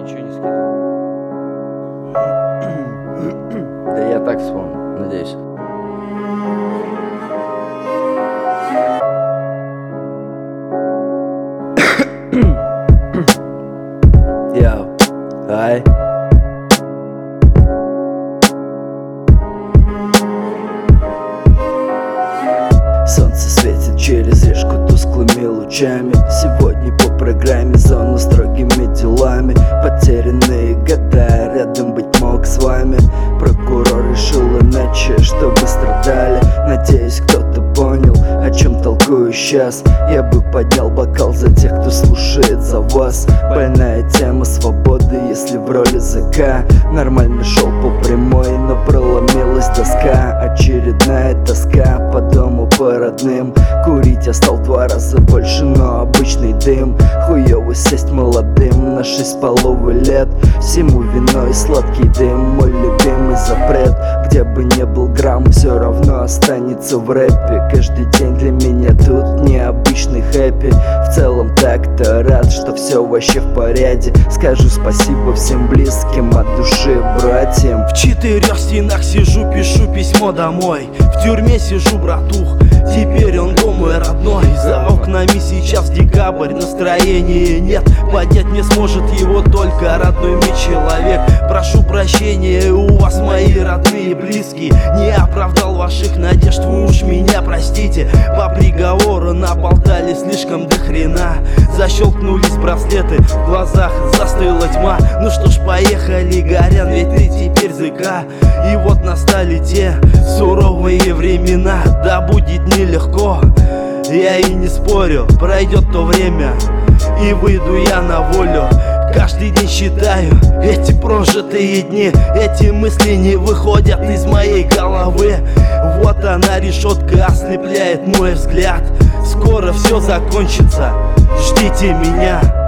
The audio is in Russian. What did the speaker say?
ничего не скидывал. Да я так вспомнил, надеюсь. Йоу, ай. Солнце светит через решку тусклыми лучами. Сегодня по программе зона строгими делами. Потерянные года, рядом быть мог с вами. Прокурор решил иначе, чтобы страдали. Надеюсь, кто-то понял, о чем толкую сейчас. Я бы поднял бокал за тех, кто слушает за вас. Больная тема свободы, если в роли ЗК. Нормально шел по прямой, но проломилась доска. Очередная тоска по дому, по родным. Курить я стал 2 раза больше, но обычный дым. Хуёво сесть молодым на 6,5 лет. Всему виной сладкий дым, мой любимый запрет. Где бы не был грамм, все равно останется в рэпе. Каждый день для меня тут необычный хэппи. В целом так-то рад, что все вообще в порядке. Скажу спасибо всем близким от души братьям. В 4 стенах сижу, пишу письмо домой. В тюрьме сижу, братух, теперь он дом мой родной. За окнами сейчас декабрь, настроения нет. Поднять мне сможет его только родной мне человек. Прошу прощения у вас, мои родные близкие. Не оправдал ваших надежд, вы уж меня простите. По приговору наболтали слишком до хрена. Защелкнулись браслеты, в глазах застыла тьма. Ну что ж, поехали, Горян, ведь ты теперь ЗК. И вот настали те суровые времена. Да будет нелегко, я и не спорю. Пройдет то время, и выйду я на волю. Каждый день считаю эти прожитые дни. Эти мысли не выходят из моей головы. Вот она, решетка, ослепляет мой взгляд. Скоро все закончится, ждите меня.